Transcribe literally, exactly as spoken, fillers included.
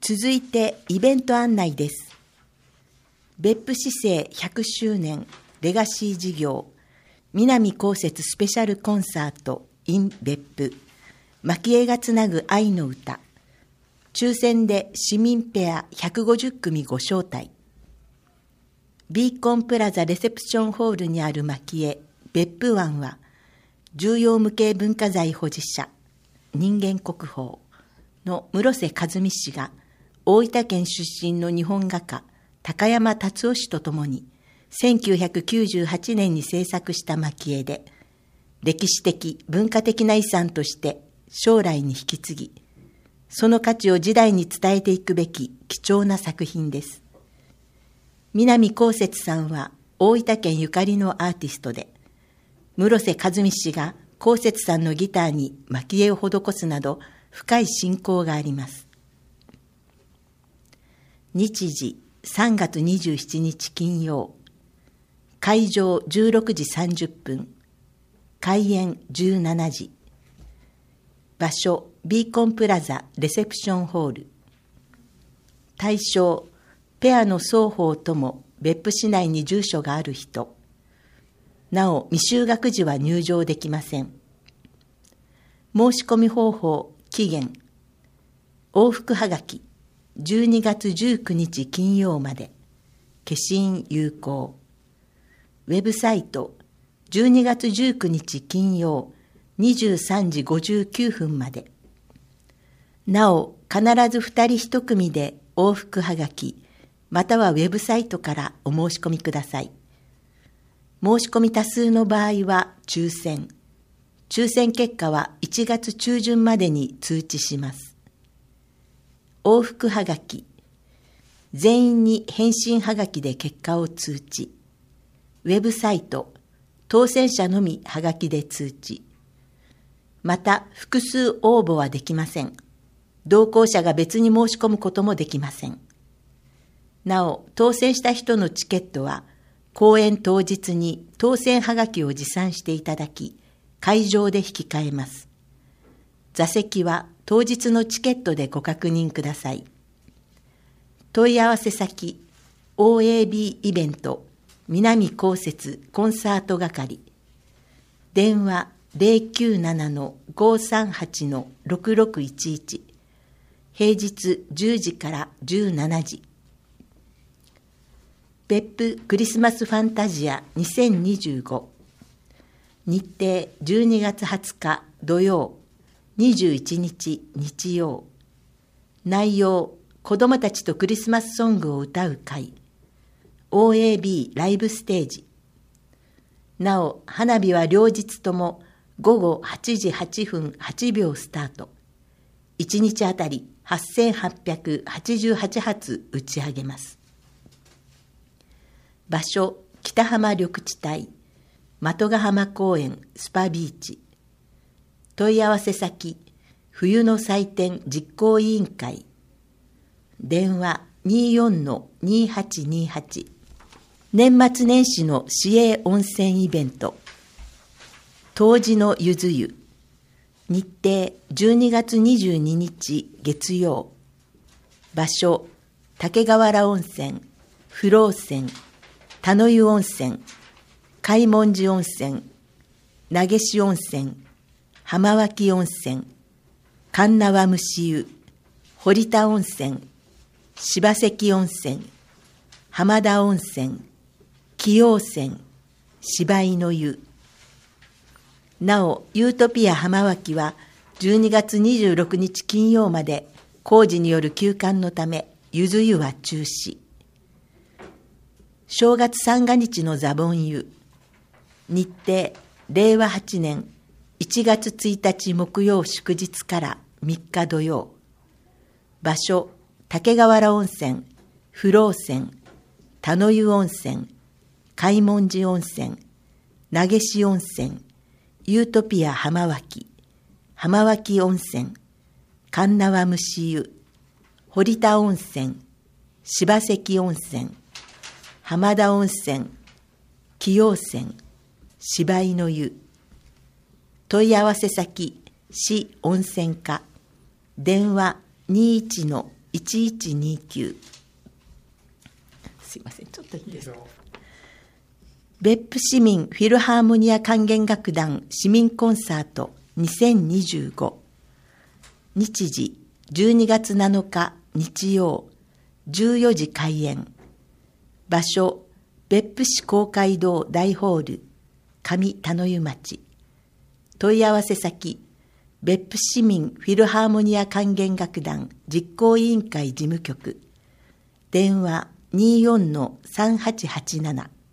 続いてイベント案内です。別府市政ひゃくしゅうねんレガシー事業南こうせつスペシャルコンサート in 別府蒔絵がつなぐ愛の歌、抽選で市民ペアひゃくごじゅっくみご招待。ビーコンプラザレセプションホールにある蒔絵別府湾は重要無形文化財保持者人間国宝の室瀬和美氏が大分県出身の日本画家高山達夫氏とともにせんきゅうひゃくきゅうじゅうはちねんに制作した蒔絵で、歴史的文化的な遺産として将来に引き継ぎ、その価値を時代に伝えていくべき貴重な作品です。南こうせつさんは大分県ゆかりのアーティストで、室瀬和美氏がこうせつさんのギターに蒔絵を施すなど深い親交があります。日時さんがつにじゅうしちにち金曜、会場じゅうろくじさんじゅっぷん、開演じゅうしちじ、場所ビーコンプラザレセプションホール、対象ペアの双方とも別府市内に住所がある人、なお未就学時は入場できません。申し込み方法、期限、往復はがきじゅうにがつじゅうくにち金曜まで、消印有効。ウェブサイトじゅうにがつじゅうくにち金曜にじゅうさんじごじゅうきゅうふんまで。なお必ずふたりいち組で往復はがきまたはウェブサイトからお申し込みください。申し込み多数の場合は抽選。抽選結果はいちがつちゅうじゅんまでに通知します。往復はがき。全員に返信はがきで結果を通知。ウェブサイト。当選者のみはがきで通知。また、複数応募はできません。同行者が別に申し込むこともできません。なお、当選した人のチケットは、公演当日に当選はがきを持参していただき、会場で引き換えます。座席は当日のチケットでご確認ください。問い合わせ先、オーエービー イベント、南こうせつコンサート係。電話 ゼロきゅうななのごさんはちのろくろくいちいち。平日じゅうじからじゅうしちじ。別府クリスマスファンタジアにせんにじゅうご。日程じゅうにがつはつか土曜、にじゅういちにち日曜。内容、子どもたちとクリスマスソングを歌う会。オーエービー ライブステージ。なお、花火は両日ともごごはちじはっぷんはちびょうスタート。いちにちあたりはっせんはっぴゃくはちじゅうはちはつ打ち上げます。場所、北浜緑地帯、的ヶ浜公園スパビーチ。問い合わせ先、冬の祭典実行委員会。電話にじゅうよんのにはちにはち。年末年始の市営温泉イベント。冬至のゆず湯。日程じゅうにがつにじゅうににち月曜。場所、竹河原温泉、不老泉、田の湯温泉、開門寺温泉、投師温泉、浜脇温泉、神縄蒸し湯、堀田温泉、柴関温泉、浜田温泉、紀陽泉、芝居の湯。なお、ユートピア浜脇はじゅうにがつにじゅうろくにち金曜まで工事による休館のため、ゆず湯は中止。正月三が日のザボン湯。日程、れいわはちねんいちがつついたち木曜祝日からみっか土曜。場所、竹河原温泉、不老泉、田の湯温泉、開門寺温泉、投師温泉、ユートピア浜脇、浜脇温泉、神縄蒸し湯、堀田温泉、柴関温泉、浜田温泉、紀陽泉、芝居の湯。問い合わせ先、市温泉課。電話にじゅういちのいちいちにきゅう。すいません、ちょっといいですか。別府市民フィルハーモニア管弦楽団市民コンサートにせんにじゅうご。日時じゅうにがつなのか日曜じゅうよじ開演。場所別府市公会堂大ホール上田の湯町。問い合わせ先別府市民フィルハーモニア管弦楽団実行委員会事務局。電話 にじゅうよんのさんはちはちなな。